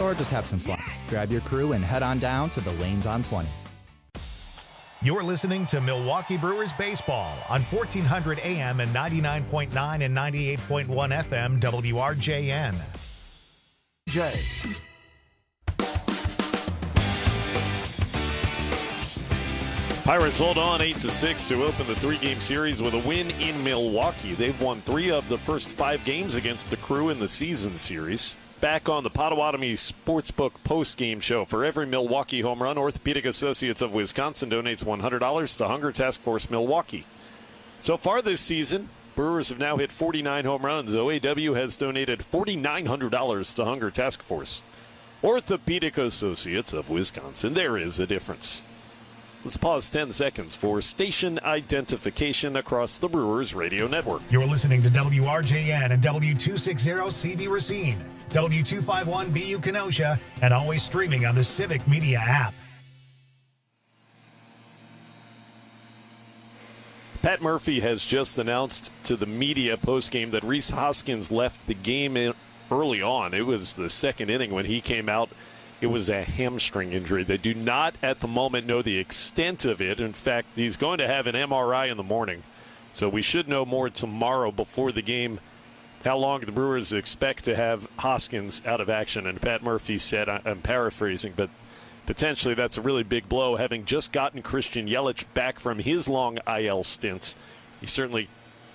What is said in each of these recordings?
or just have some fun. Grab your crew and head on down to the Lanes on 20. You're listening to Milwaukee Brewers Baseball on 1400 AM and 99.9 and 98.1 FM WRJN. Jay. Pirates hold on 8-6 to open the three-game series with a win in Milwaukee. They've won 3 of the first 5 games against the Crew in the season series. Back on the Potawatomi Sportsbook post-game show. For every Milwaukee home run, Orthopedic Associates of Wisconsin donates $100 to Hunger Task Force Milwaukee. So far this season, Brewers have now hit 49 home runs. OAW has donated $4,900 to Hunger Task Force. Orthopedic Associates of Wisconsin. There is a difference. Let's pause 10 seconds for station identification across the Brewers radio network. You're listening to WRJN and W260CV Racine, W251BU Kenosha, and always streaming on the Civic Media app. Pat Murphy has just announced to the media postgame that Rhys Hoskins left the game early on. It was the second inning when he came out. It was a hamstring injury. They do not at the moment know the extent of it. In fact, he's going to have an MRI in the morning. So we should know more tomorrow before the game how long the Brewers expect to have Hoskins out of action. And Pat Murphy said, I'm paraphrasing, but potentially that's a really big blow. Having just gotten Christian Yelich back from his long IL stint, he certainly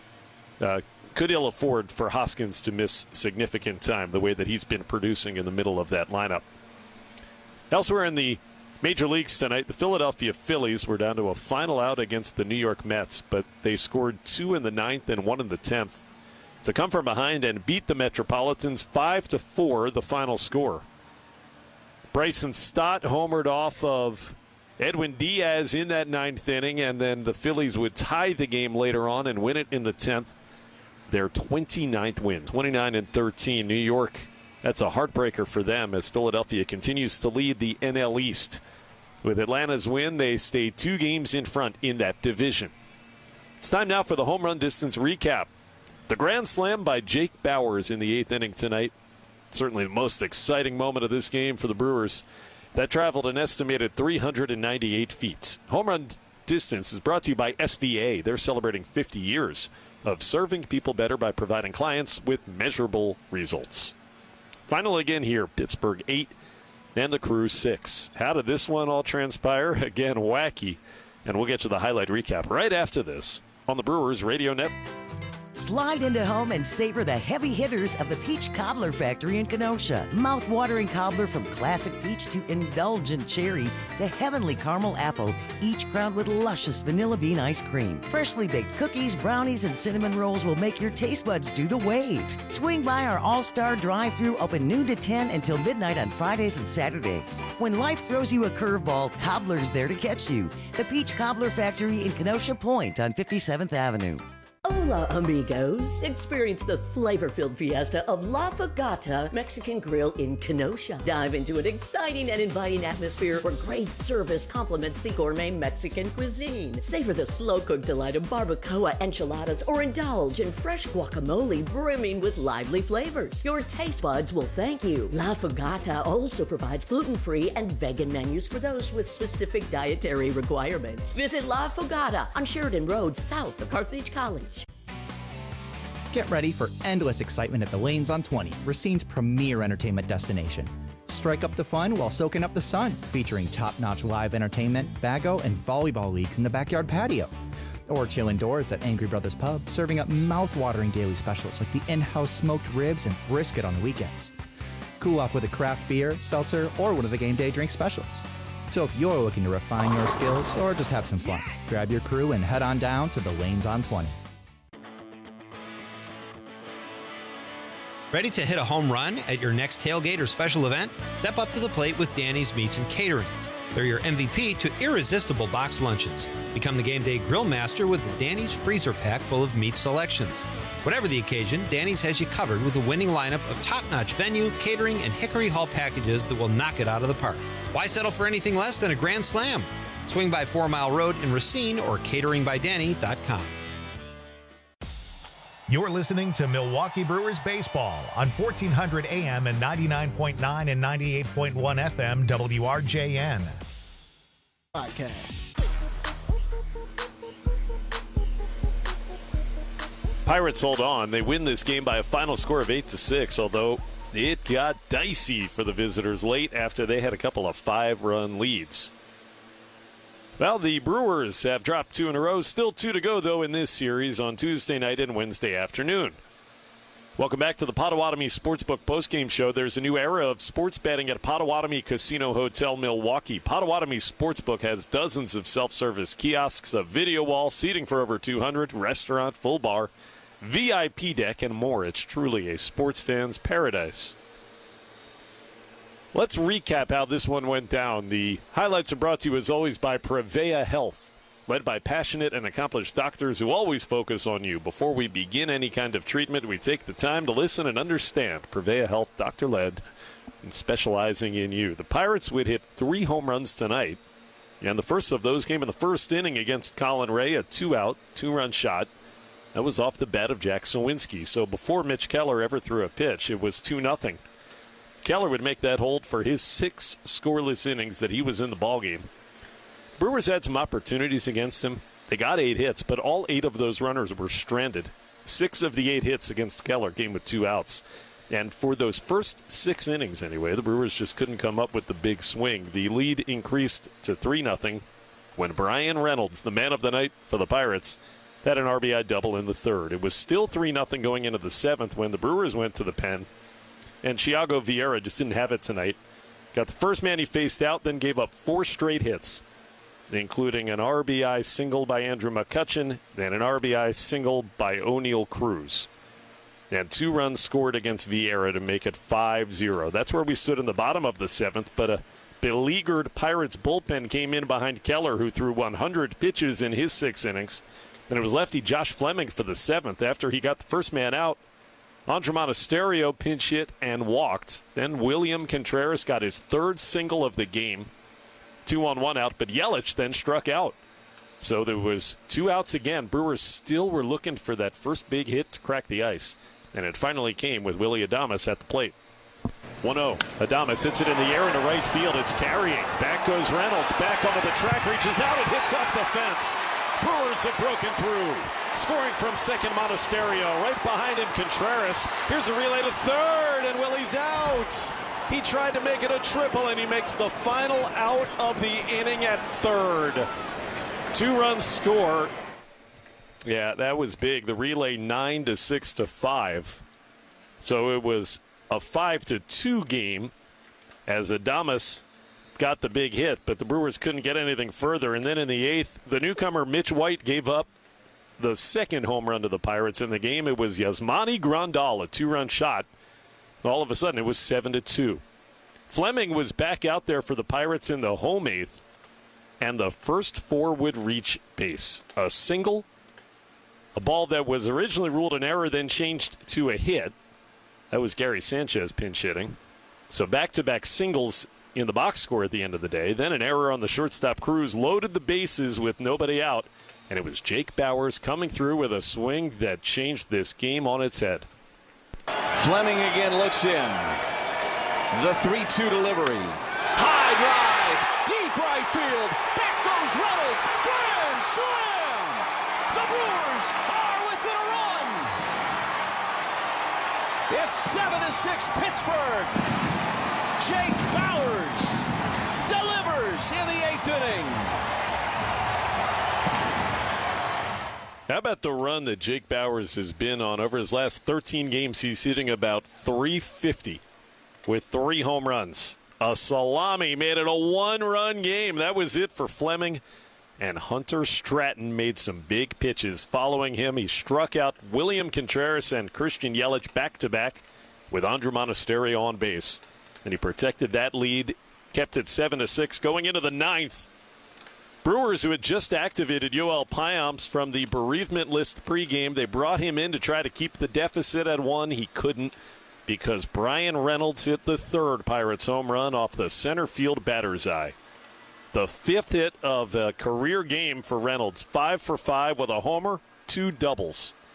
could ill afford for Hoskins to miss significant time the way that he's been producing in the middle of that lineup. Elsewhere in the major leagues tonight, the Philadelphia Phillies were down to a final out against the New York Mets, but they scored 2 in the 9th and 1 in the 10th to come from behind and beat the Metropolitans 5-4, the final score. Bryson Stott homered off of Edwin Diaz in that 9th inning, and then the Phillies would tie the game later on and win it in the 10th. Their 29th win, 29-13. New York, that's a heartbreaker for them as Philadelphia continues to lead the NL East. With Atlanta's win, they stay 2 games in front in that division. It's time now for the home run distance recap. The grand slam by Jake Bauers in the 8th inning tonight. Certainly the most exciting moment of this game for the Brewers. That traveled an estimated 398 feet. Home run distance is brought to you by SVA. They're celebrating 50 years of serving people better by providing clients with measurable results. Final again here, Pittsburgh 8 and the Crew 6. How did this one all transpire? Again, wacky. And we'll get to the highlight recap right after this on the Brewers Radio Network. Slide into home and savor the heavy hitters of the Peach Cobbler Factory in Kenosha. Mouth-watering cobbler from classic peach to indulgent cherry to heavenly caramel apple, each crowned with luscious vanilla bean ice cream. Freshly baked cookies, brownies, and cinnamon rolls will make your taste buds do the wave. Swing by our all-star drive-thru open noon to 10 until midnight on Fridays and Saturdays. When life throws you a curveball, Cobbler's there to catch you. The Peach Cobbler Factory in Kenosha Point on 57th Avenue. Hola, amigos. Experience the flavor-filled fiesta of La Fogata Mexican Grill in Kenosha. Dive into an exciting and inviting atmosphere where great service complements the gourmet Mexican cuisine. Savor the slow-cooked delight of barbacoa enchiladas or indulge in fresh guacamole brimming with lively flavors. Your taste buds will thank you. La Fogata also provides gluten-free and vegan menus for those with specific dietary requirements. Visit La Fogata on Sheridan Road, south of Carthage College. Get ready for endless excitement at the Lanes on 20, Racine's premier entertainment destination. Strike up the fun while soaking up the sun, featuring top-notch live entertainment, bago, and volleyball leagues in the backyard patio. Or chill indoors at Angry Brothers Pub, serving up mouth-watering daily specials like the in-house smoked ribs and brisket on the weekends. Cool off with a craft beer, seltzer, or one of the game day drink specials. So if you're looking to refine your skills or just have some fun, grab your crew and head on down to the Lanes on 20. Ready to hit a home run at your next tailgate or special event? Step up to the plate with Danny's Meats and Catering. They're your MVP to irresistible box lunches. Become the game day grill master with the Danny's freezer pack full of meat selections. Whatever the occasion, Danny's has you covered with a winning lineup of top-notch venue, catering, and Hickory Hall packages that will knock it out of the park. Why settle for anything less than a grand slam? Swing by 4 Mile Road in Racine or cateringbydanny.com. You're listening to Milwaukee Brewers Baseball on 1400 AM and 99.9 and 98.1 FM WRJN. Podcast. Pirates hold on. They win this game by a final score of 8-6, although it got dicey for the visitors late after they had a couple of 5-run leads. Well, the Brewers have dropped 2 in a row. Still 2 to go, though, in this series on Tuesday night and Wednesday afternoon. Welcome back to the Potawatomi Sportsbook postgame show. There's a new era of sports betting at Potawatomi Casino Hotel, Milwaukee. Potawatomi Sportsbook has dozens of self-service kiosks, a video wall, seating for over 200, restaurant, full bar, VIP deck, and more. It's truly a sports fan's paradise. Let's recap how this one went down. The highlights are brought to you, as always, by Prevea Health, led by passionate and accomplished doctors who always focus on you. Before we begin any kind of treatment, we take the time to listen and understand. Prevea Health, doctor-led, and specializing in you. The Pirates would hit 3 home runs tonight, and the first of those came in the first inning against Colin Ray, a 2-out, 2-run shot. That was off the bat of Jack Sawinski. So before Mitch Keller ever threw a pitch, it was 2-0. Keller would make that hold for his 6 scoreless innings that he was in the ballgame. Brewers had some opportunities against him. They got 8 hits, but all 8 of those runners were stranded. 6 of the 8 hits against Keller came with 2 outs. And for those first 6 innings anyway, the Brewers just couldn't come up with the big swing. The lead increased to 3-0 when Brian Reynolds, the man of the night for the Pirates, had an RBI double in the third. It was still 3-0 going into the 7th when the Brewers went to the pen. And Thiago Vieira just didn't have it tonight. Got the first man he faced out, then gave up 4 straight hits, including an RBI single by Andrew McCutchen and an RBI single by O'Neal Cruz. And 2 runs scored against Vieira to make it 5-0. That's where we stood in the bottom of the 7th, but a beleaguered Pirates bullpen came in behind Keller, who threw 100 pitches in his 6 innings. Then it was lefty Josh Fleming for the 7th. After he got the first man out, Andre Monasterio pinch hit and walked. Then William Contreras got his 3rd single of the game. 2-on-1 out, but Yelich then struck out. So there was 2 outs again. Brewers still were looking for that first big hit to crack the ice. And it finally came with Willy Adames at the plate. 1-0. Adames hits it in the air into right field. It's carrying. Back goes Reynolds. Back onto the track. Reaches out and hits off the fence. Brewers have broken through. Scoring from second, Monasterio. Right behind him, Contreras. Here's a relay to third, and Willie's out. He tried to make it a triple, and he makes the final out of the inning at third. 2-run score. Yeah, that was big. The relay 9 to 6 to 5. So it was a 5-2 game as Adames got the big hit, but the Brewers couldn't get anything further. And then in the 8th, the newcomer Mitch White gave up the 2nd home run to the Pirates in the game. It was Yasmani Grandal, a 2-run shot. All of a sudden, it was 7-2. Fleming was back out there for the Pirates in the home 8th, and the first 4 would reach base. A single, a ball that was originally ruled an error, then changed to a hit. That was Gary Sanchez pinch hitting. So back-to-back singles in the box score at the end of the day. Then an error on the shortstop. Cruz loaded the bases with nobody out, and it was Jake Bauers coming through with a swing that changed this game on its head. Fleming again looks in. The 3-2 delivery. High drive, deep right field. Back goes Reynolds. Grand slam! The Brewers are within a run. It's 7-6 Pittsburgh. Jake Bauers delivers in the 8th inning. How about the run that Jake Bauers has been on over his last 13 games? He's hitting about .350 with 3 home runs. A salami made it a 1-run game. That was it for Fleming. And Hunter Stratton made some big pitches. Following him, he struck out William Contreras and Christian Yelich back-to-back with Andre Monasterio on base. And he protected that lead, kept it 7-6 going into the 9th. Brewers, who had just activated Yoel Payamps from the bereavement list pregame, they brought him in to try to keep the deficit at 1. He couldn't because Brian Reynolds hit the 3rd Pirates home run off the center field batter's eye. The 5th hit of a career game for Reynolds, 5 for 5 with a homer, 2 doubles.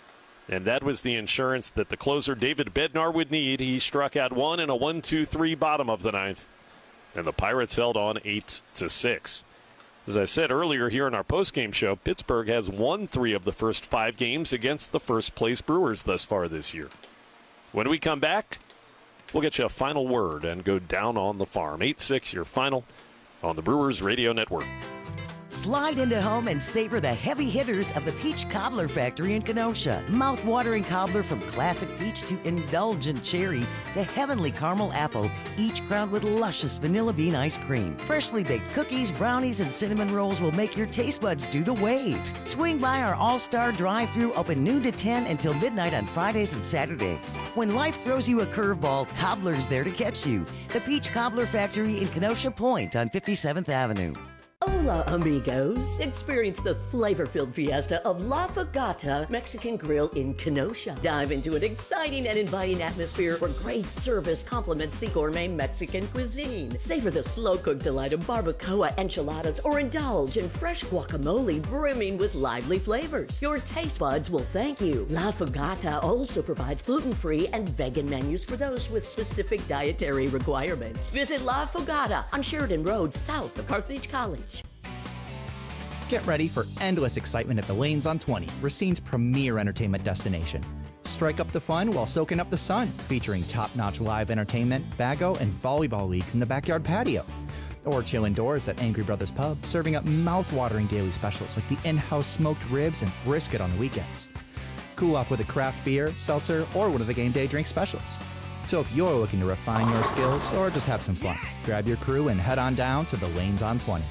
And that was the insurance that the closer David Bednar would need. He struck out one in a 1-2-3 bottom of the ninth. And the Pirates held on 8-6. As I said earlier here in our postgame show, Pittsburgh has won 3 of the first 5 games against the first-place Brewers thus far this year. When we come back, we'll get you a final word and go down on the farm. 8-6, your final on the Brewers Radio Network. Slide into home and savor the heavy hitters of the Peach Cobbler Factory in Kenosha. Mouth-watering cobbler from classic peach to indulgent cherry to heavenly caramel apple, each crowned with luscious vanilla bean ice cream. Freshly baked cookies, brownies, and cinnamon rolls will make your taste buds do the wave. Swing by our all-star drive-thru, open noon to 10 until midnight on Fridays and Saturdays. When life throws you a curveball, Cobbler's there to catch you. The Peach Cobbler Factory in Kenosha Point on 57th Avenue. Hola, amigos. Experience the flavor-filled fiesta of La Fogata Mexican Grill in Kenosha. Dive into an exciting and inviting atmosphere where great service complements the gourmet Mexican cuisine. Savor the slow-cooked delight of barbacoa enchiladas or indulge in fresh guacamole brimming with lively flavors. Your taste buds will thank you. La Fogata also provides gluten-free and vegan menus for those with specific dietary requirements. Visit La Fogata on Sheridan Road, south of Carthage College. Get ready for endless excitement at the Lanes on 20, Racine's premier entertainment destination. Strike up the fun while soaking up the sun, featuring top-notch live entertainment, bago, and volleyball leagues in the backyard patio. Or chill indoors at Angry Brothers Pub, serving up mouth-watering daily specials like the in-house smoked ribs and brisket on the weekends. Cool off with a craft beer, seltzer, or one of the game day drink specials. So if you're looking to refine your skills or just have some fun, grab your crew and head on down to the Lanes on 20.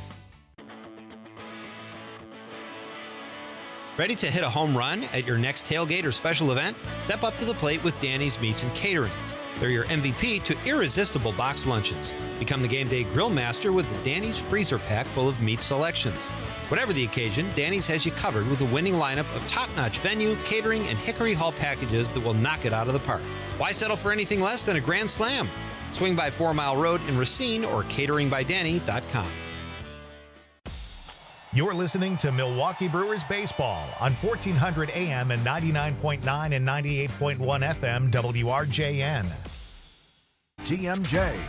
Ready to hit a home run at your next tailgate or special event? Step up to the plate with Danny's Meats and Catering. They're your MVP to irresistible box luncheons. Become the game day grill master with the Danny's freezer pack full of meat selections. Whatever the occasion, Danny's has you covered with a winning lineup of top-notch venue, catering, and Hickory Hall packages that will knock it out of the park. Why settle for anything less than a grand slam? Swing by 4 Mile Road in Racine or cateringbydanny.com. You're listening to Milwaukee Brewers Baseball on 1400 AM and 99.9 and 98.1 FM WRJN. TMJ.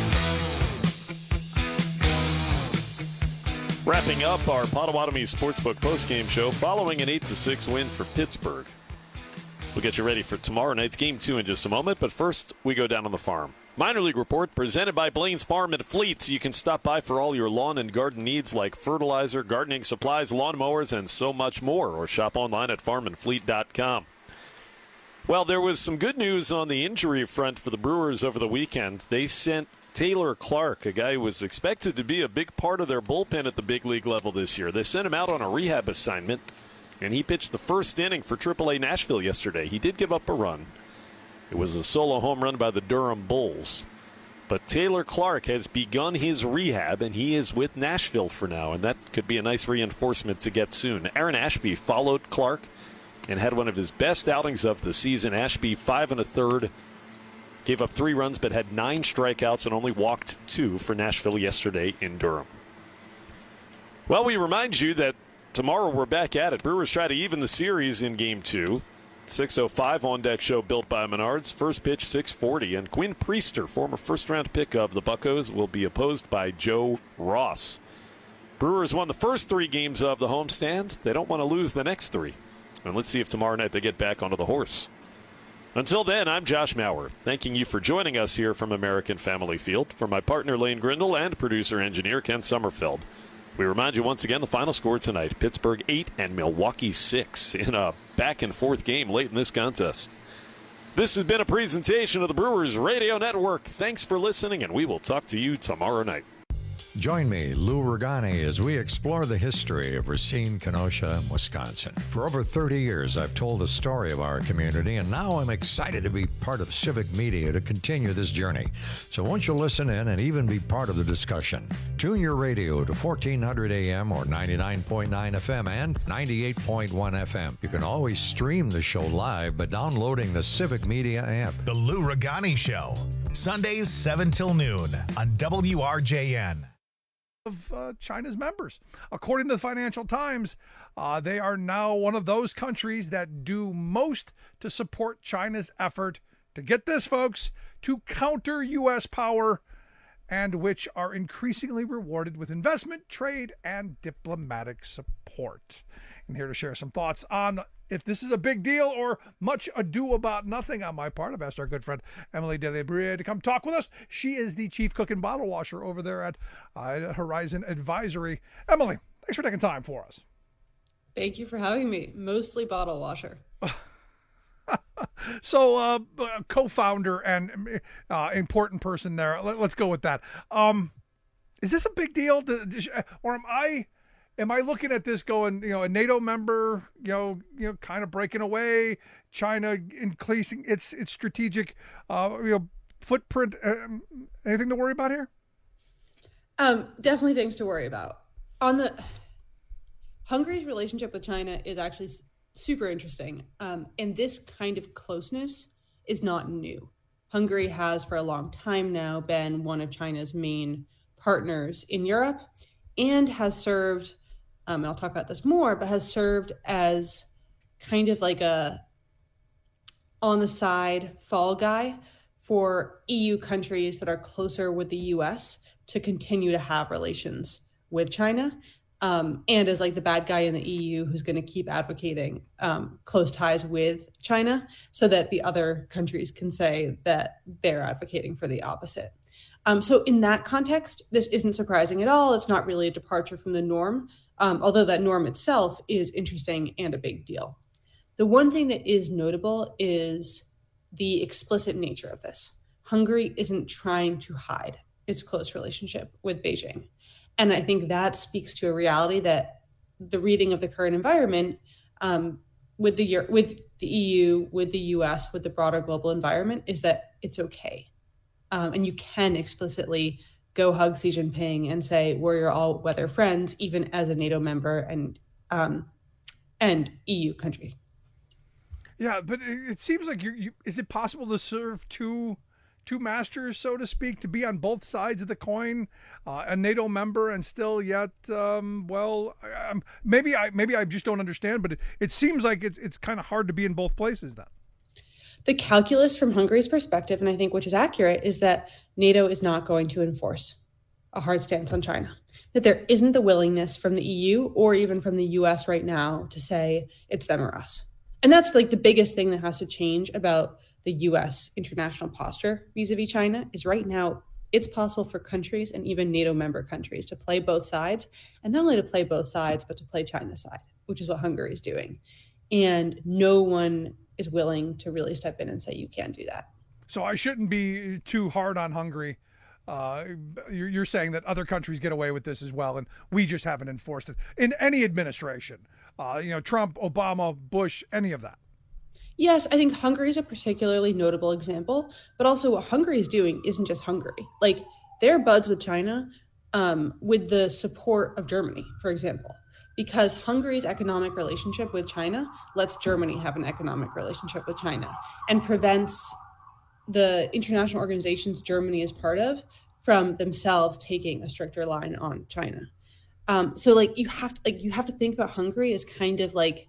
Wrapping up our Potawatomi Sportsbook postgame show following an 8-6 win for Pittsburgh. We'll get you ready for tomorrow night's Game 2 in just a moment, but first we go down on the farm. Minor League Report presented by Blaine's Farm and Fleet. You can stop by for all your lawn and garden needs like fertilizer, gardening supplies, lawnmowers, and so much more. Or shop online at farmandfleet.com. Well, there was some good news on the injury front for the Brewers over the weekend. They sent Taylor Clark, a guy who was expected to be a big part of their bullpen at the big league level this year. They sent him out on a rehab assignment, and he pitched the first inning for AAA Nashville yesterday. He did give up a run. It was a solo home run by the Durham Bulls. But Taylor Clark has begun his rehab, and he is with Nashville for now, and that could be a nice reinforcement to get soon. Aaron Ashby followed Clark and had one of his best outings of the season. Ashby, 5 1/3, gave up 3 runs but had 9 strikeouts and only walked 2 for Nashville yesterday in Durham. Well, we remind you that tomorrow we're back at it. Brewers try to even the series in Game 2. 6:05 on deck show built by Menards. First pitch 6:40, and Quinn Priester, former first-round pick of the Buccos, will be opposed by Joe Ross. Brewers won the first 3 games of the homestand. They don't want to lose the next 3. And let's see if tomorrow night they get back onto the horse. Until then, I'm Josh Maurer, thanking you for joining us here from American Family Field. For my partner Lane Grindle and producer-engineer Ken Sommerfeld, we remind you once again the final score tonight: Pittsburgh 8 and Milwaukee 6 in a back-and-forth game late in this contest. This has been a presentation of the Brewers Radio Network. Thanks for listening, and we will talk to you tomorrow night. Join me, Lou Regani, as we explore the history of Racine, Kenosha, Wisconsin. For over 30 years, I've told the story of our community, and now I'm excited to be part of civic media to continue this journey. So won't you listen in and even be part of the discussion? Tune your radio to 1400 AM or 99.9 FM and 98.1 FM. You can always stream the show live by downloading the Civic Media app. The Lou Regani Show, Sundays 7 till noon on WRJN. of China's members. According to the Financial Times, they are now one of those countries that do most to support China's effort to get this, folks, to counter U.S. power, and which are increasingly rewarded with investment, trade, and diplomatic support. And here to share some thoughts on if this is a big deal or much ado about nothing on my part, I've asked our good friend Emily Delabrie to come talk with us. She is the chief cook and bottle washer over there at Horizon Advisory. Emily, thanks for taking time for us. Thank you for having me. Mostly bottle washer. So, co-founder and important person there. Let's go with that. Is this a big deal? Or am I looking at this going, a NATO member, kind of breaking away, China increasing its strategic, footprint? Anything to worry about here? Definitely things to worry about. Hungary's relationship with China is actually super interesting. And this kind of closeness is not new. Hungary has for a long time now been one of China's main partners in Europe and has served, and I'll talk about this more, but has served as kind of like a on the side fall guy for EU countries that are closer with the US to continue to have relations with China. And as like the bad guy in the EU who's going to keep advocating close ties with China so that the other countries can say that they're advocating for the opposite. So in that context, this isn't surprising at all. It's not really a departure from the norm, although that norm itself is interesting and a big deal. The one thing that is notable is the explicit nature of this. Hungary isn't trying to hide its close relationship with Beijing. And I think that speaks to a reality that the reading of the current environment with the EU, with the US, with the broader global environment is that it's okay. And you can explicitly go hug Xi Jinping and say, we're your all-weather friends, even as a NATO member and EU country. Yeah, but it seems like is it possible to serve two masters, so to speak, to be on both sides of the coin, a NATO member and still yet, maybe I just don't understand, but it seems like it's kind of hard to be in both places then. The calculus from Hungary's perspective, and I think which is accurate, is that NATO is not going to enforce a hard stance on China, that there isn't the willingness from the EU or even from the US right now to say it's them or us. And that's like the biggest thing that has to change about the US international posture vis-a-vis China is right now it's possible for countries and even NATO member countries to play both sides, and not only to play both sides, but to play China's side, which is what Hungary is doing. And no one is willing to really step in and say, you can't do that. So I shouldn't be too hard on Hungary. You're saying that other countries get away with this as well, and we just haven't enforced it in any administration, Trump, Obama, Bush, any of that. Yes, I think Hungary is a particularly notable example, but also what Hungary is doing isn't just Hungary. Like they're buds with China with the support of Germany, for example, because Hungary's economic relationship with China lets Germany have an economic relationship with China and prevents the international organizations Germany is part of from themselves taking a stricter line on China. So you have to think about Hungary as kind of like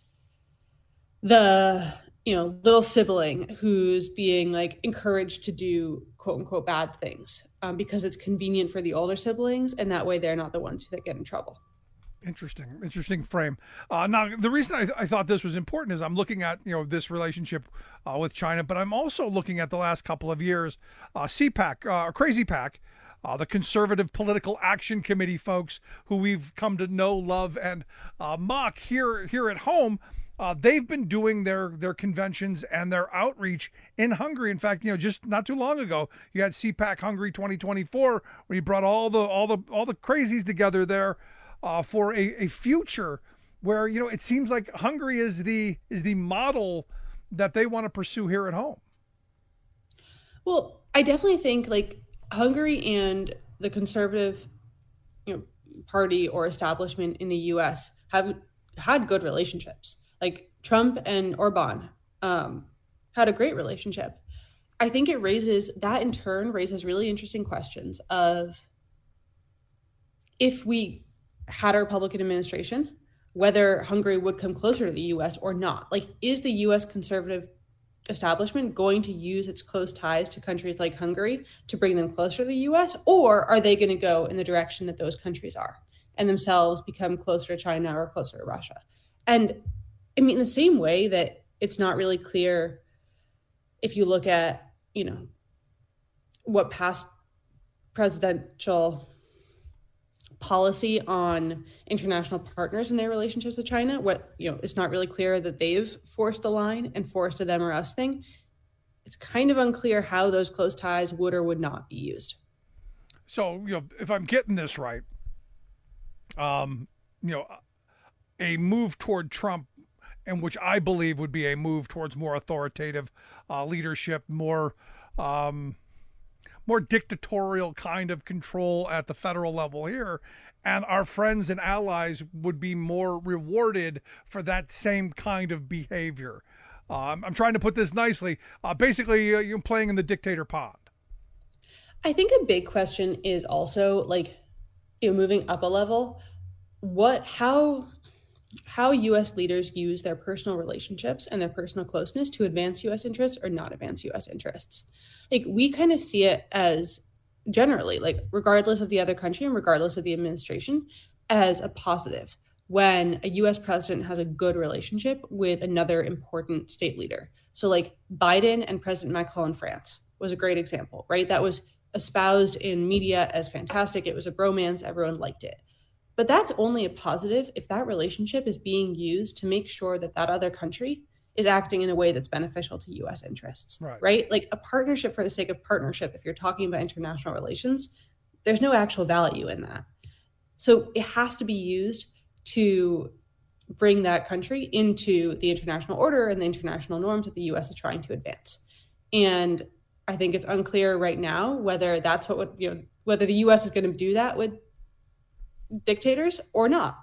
the little sibling who's being like encouraged to do quote unquote bad things because it's convenient for the older siblings, and that way they're not the ones that get in trouble. Interesting frame. Now, the reason I thought this was important is I'm looking at this relationship with China, but I'm also looking at the last couple of years. CPAC, Crazy PAC, the Conservative Political Action Committee folks who we've come to know, love, and mock here at home. They've been doing their conventions and their outreach in Hungary. In fact, just not too long ago, you had CPAC Hungary 2024, where you brought all the crazies together there for a future where it seems like Hungary is the model that they want to pursue here at home. Well, I definitely think like Hungary and the conservative party or establishment in the U.S. have had good relationships. Like Trump and Orban had a great relationship. I think that in turn raises really interesting questions of if we had a Republican administration, whether Hungary would come closer to the US or not. Like, is the US conservative establishment going to use its close ties to countries like Hungary to bring them closer to the US? Or are they going to go in the direction that those countries are and themselves become closer to China or closer to Russia? And I mean, in the same way that it's not really clear if you look at, what past presidential policy on international partners and their relationships with China, it's not really clear that they've forced a line and forced a them or us thing. It's kind of unclear how those close ties would or would not be used. So, if I'm getting this right, a move toward Trump, and which I believe would be a move towards more authoritative leadership, more dictatorial kind of control at the federal level here, and our friends and allies would be more rewarded for that same kind of behavior. I'm trying to put this nicely. Basically, you're playing in the dictator pond. I think a big question is also, moving up a level, how U.S. leaders use their personal relationships and their personal closeness to advance U.S. interests or not advance U.S. interests. We kind of see it as generally, regardless of the other country and regardless of the administration, as a positive when a U.S. president has a good relationship with another important state leader. So Biden and President Macron in France was a great example, right? That was espoused in media as fantastic. It was a bromance. Everyone liked it. But that's only a positive if that relationship is being used to make sure that that other country is acting in a way that's beneficial to U.S. interests, right? A partnership for the sake of partnership, if you're talking about international relations, there's no actual value in that. So it has to be used to bring that country into the international order and the international norms that the U.S. is trying to advance. And I think it's unclear right now whether that's whether the U.S. is going to do that with dictators or not.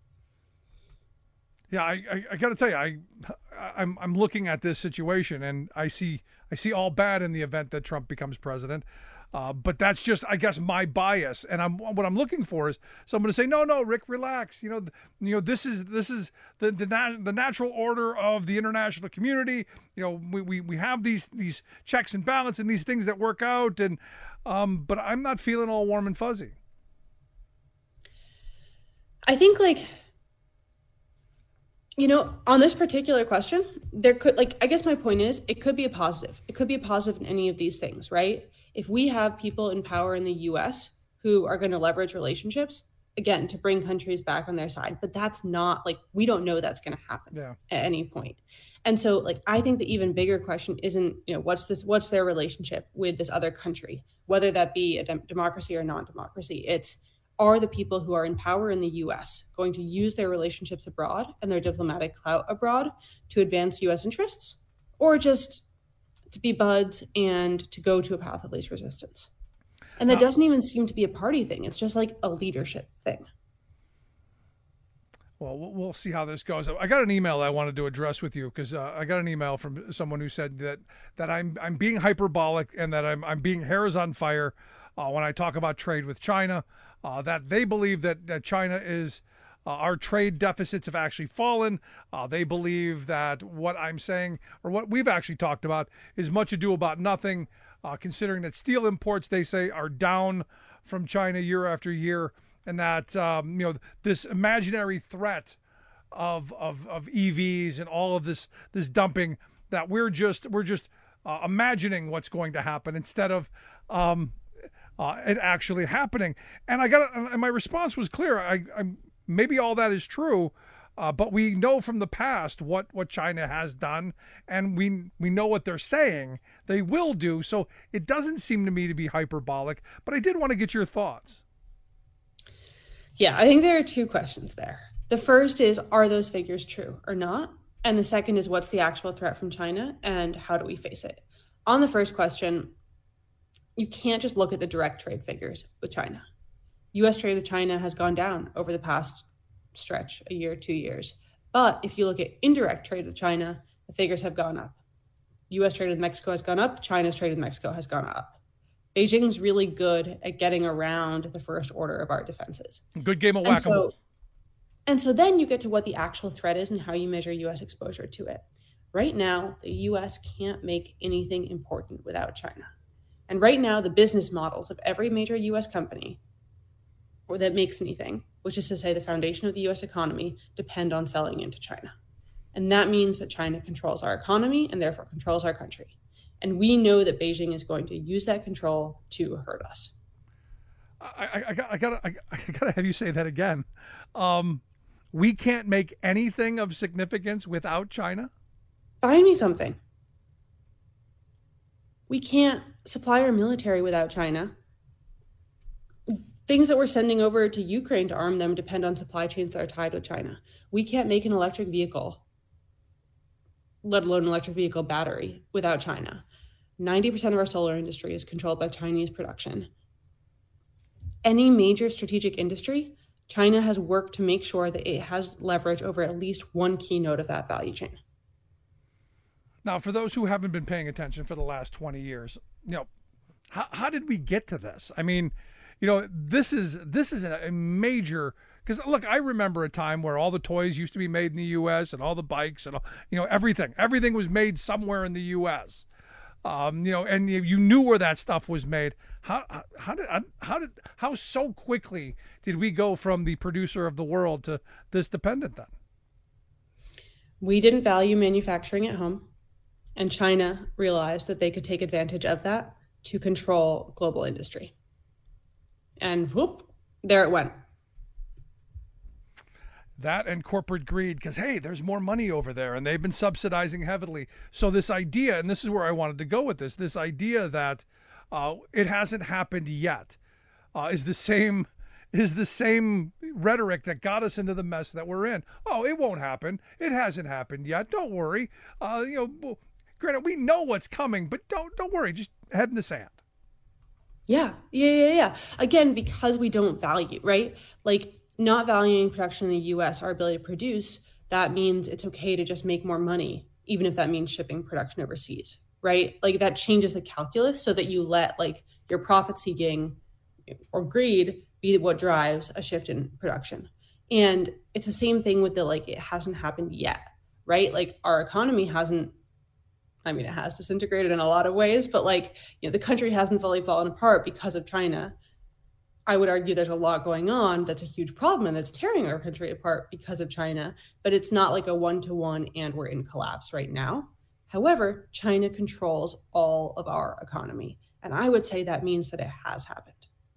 Yeah, I got to tell you, I'm looking at this situation and I see all bad in the event that Trump becomes president. But that's just, I guess, my bias. And what I'm looking for is someone to say, no, Rick, relax. This is the natural order of the international community. We have these checks and balances and these things that work out. And but I'm not feeling all warm and fuzzy. I think on this particular question, there could, I guess my point is, it could be a positive. It could be a positive in any of these things, right? If we have people in power in the US who are going to leverage relationships, again, to bring countries back on their side, but that's not, we don't know that's going to happen at any point. And so, I think the even bigger question isn't, what's their relationship with this other country, whether that be a democracy or non-democracy. It's, are the people who are in power in the U.S. going to use their relationships abroad and their diplomatic clout abroad to advance U.S. interests, or just to be buds and to go to a path of least resistance? And that doesn't even seem to be a party thing. It's just a leadership thing. Well, we'll see how this goes. I got an email I wanted to address with you because I got an email from someone who said that I'm being hyperbolic and that I'm being hairs on fire when I talk about trade with China. That they believe that China is, our trade deficits have actually fallen. They believe that what I'm saying, or what we've actually talked about, is much ado about nothing, considering that steel imports, they say, are down from China year after year, and that this imaginary threat of EVs and all of this dumping, that we're just imagining what's going to happen instead of it actually happening. And and my response was clear. I maybe all that is true, but we know from the past what China has done, and we know what they're saying they will do. So it doesn't seem to me to be hyperbolic, but I did want to get your thoughts. Yeah, I think there are two questions there. The first is, are those figures true or not? And the second is, what's the actual threat from China and how do we face it? On the first question, you can't just look at the direct trade figures with China. U.S. trade with China has gone down over the past stretch, a year, 2 years. But if you look at indirect trade with China, the figures have gone up. U.S. trade with Mexico has gone up. China's trade with Mexico has gone up. Beijing's really good at getting around the first order of our defenses. Good game of whack-a-mole. And so then you get to what the actual threat is and how you measure U.S. exposure to it. Right now, the U.S. can't make anything important without China. And right now, the business models of every major U.S. company or that makes anything, which is to say the foundation of the U.S. economy, depend on selling into China. And that means that China controls our economy and therefore controls our country. And we know that Beijing is going to use that control to hurt us. I gotta have you say that again. We can't make anything of significance without China? Find me something. We can't supply our military without China. Things that we're sending over to Ukraine to arm them depend on supply chains that are tied with China. We can't make an electric vehicle, let alone an electric vehicle battery, without China. 90% of our solar industry is controlled by Chinese production. Any major strategic industry, China has worked to make sure that it has leverage over at least one key node of that value chain. Now, for those who haven't been paying attention for the last 20 years, how did we get to this? I mean, this is a major, because look, I remember a time where all the toys used to be made in the U.S. and all the bikes and everything was made somewhere in the U.S. And you knew where that stuff was made. How so quickly did we go from the producer of the world to this dependent then? We didn't value manufacturing at home, and China realized that they could take advantage of that to control global industry. And whoop, there it went. That and corporate greed, because, hey, there's more money over there, and they've been subsidizing heavily. So this idea, and this is where I wanted to go with this idea that it hasn't happened yet is the same rhetoric that got us into the mess that we're in. Oh, it won't happen. It hasn't happened yet. Don't worry. Granted, we know what's coming, but don't worry. Just head in the sand. Yeah. Again, because we don't value, right? Like, not valuing production in the U.S., our ability to produce, that means it's okay to just make more money, even if that means shipping production overseas, right? Like, that changes the calculus so that you let your profit seeking or greed be what drives a shift in production. And it's the same thing with it hasn't happened yet, right? Like, our economy hasn't, it has disintegrated in a lot of ways, but the country hasn't fully fallen apart because of China. I would argue there's a lot going on that's a huge problem and that's tearing our country apart because of China, but it's not like a one-to-one and we're in collapse right now. However, China controls all of our economy. And I would say that means that it has happened.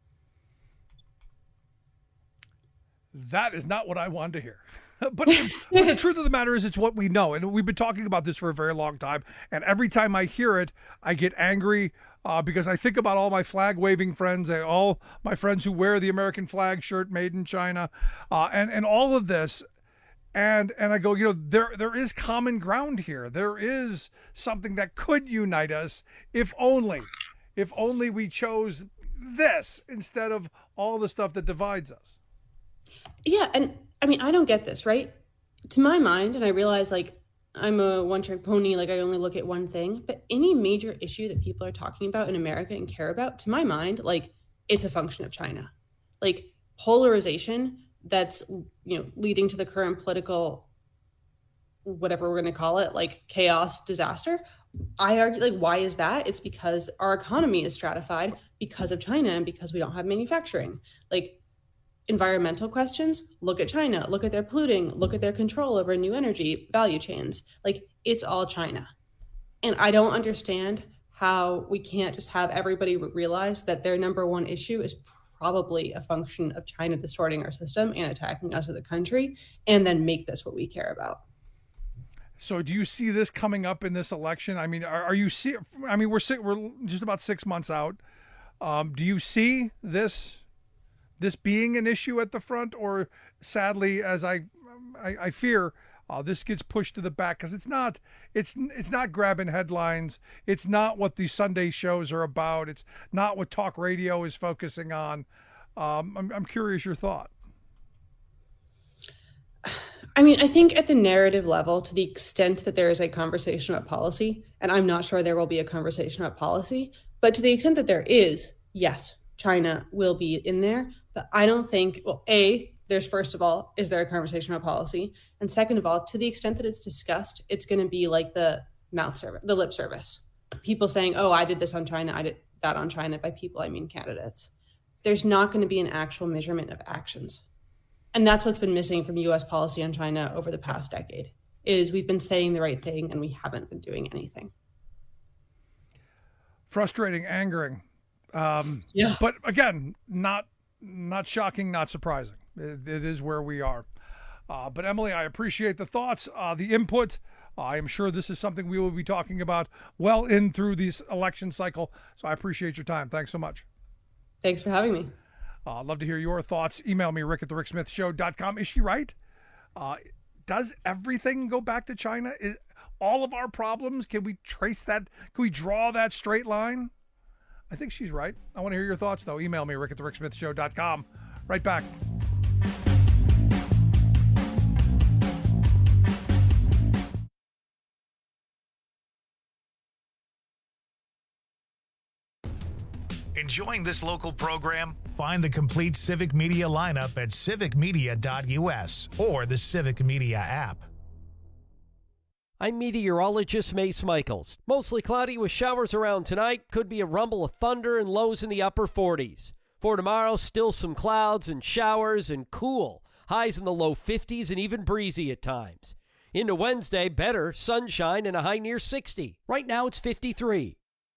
That is not what I wanted to hear. But the truth of the matter is, it's what we know. And we've been talking about this for a very long time. And every time I hear it, I get angry because I think about all my flag waving friends, all my friends who wear the American flag shirt made in China, and all of this. And I go, there is common ground here. There is something that could unite us if only we chose this instead of all the stuff that divides us. Yeah. And I don't get this, right? To my mind, and I realize I'm a one-trick pony, I only look at one thing, but any major issue that people are talking about in America and care about, to my mind, it's a function of China. Polarization that's, leading to the current political, whatever we're going to call it, chaos, disaster. I argue, why is that? It's because our economy is stratified because of China and because we don't have manufacturing. Environmental questions, look at China, look at their polluting, look at their control over new energy value chains. It's all China. And I don't understand how we can't just have everybody realize that their number one issue is probably a function of China distorting our system and attacking us as a country, and then make this what we care about. So do you see this coming up in this election? Are you see? We're just about 6 months out. Do you see this being an issue at the front, or sadly, as I fear, this gets pushed to the back because it's not grabbing headlines. It's not what the Sunday shows are about. It's not what talk radio is focusing on. I'm curious your thought. I think at the narrative level, to the extent that there is a conversation about policy, and I'm not sure there will be a conversation about policy, But to the extent that there is, yes, China will be in there. But I don't think, well, there's first of all, is there a conversation about policy? And second of all, to the extent that it's discussed, it's going to be like the mouth service, the lip service. People saying, oh, I did this on China, I did that on China. By people, I mean candidates. There's not going to be an actual measurement of actions. And that's what's been missing from U.S. policy on China over the past decade, is we've been saying the right thing and we haven't been doing anything. Frustrating, angering. Yeah. But again, not shocking, not surprising. It is where we are. But Emily, I appreciate the thoughts, the input. I am sure this is something we will be talking about well in through this election cycle. So I appreciate your time. Thanks so much. Thanks for having me. I'd love to hear your thoughts. Email me, rick@thericksmithshow.com. Is she right? Does everything go back to China? All of our problems, can we trace that? Can we draw that straight line? I think she's right. I want to hear your thoughts, though. Email me, rick@thericksmithshow.com. Right back. Enjoying this local program? Find the complete Civic Media lineup at civicmedia.us or the Civic Media app. I'm meteorologist Mace Michaels. Mostly cloudy with showers around tonight. Could be a rumble of thunder and lows in the upper 40s. For tomorrow, still some clouds and showers and cool. Highs in the low 50s and even breezy at times. Into Wednesday, better, sunshine and a high near 60. Right now it's 53.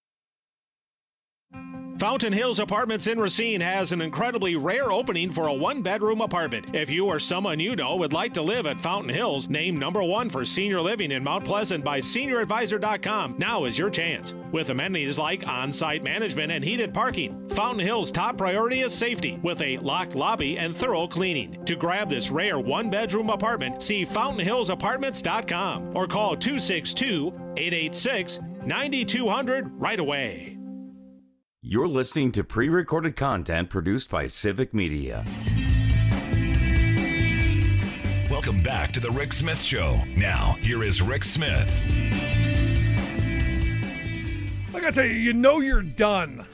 Fountain Hills Apartments in Racine has an incredibly rare opening for a one-bedroom apartment. If you or someone you know would like to live at Fountain Hills, named #1 for senior living in Mount Pleasant by SeniorAdvisor.com, now is your chance. With amenities like on-site management and heated parking, Fountain Hills' top priority is safety, with a locked lobby and thorough cleaning. To grab this rare one-bedroom apartment, see FountainHillsApartments.com or call 262-886-9200 right away. You're listening to pre-recorded content produced by Civic Media. Welcome back to the Rick Smith Show. Now, here is Rick Smith. I gotta tell you, you're done.